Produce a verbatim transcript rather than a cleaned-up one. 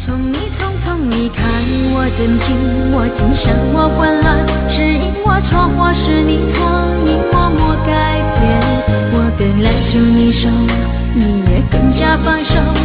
从你匆匆离开，我震惊，我惊吓，我混乱，是因我错，或是你错，你默默改变，我更来住你手，你也更加放手。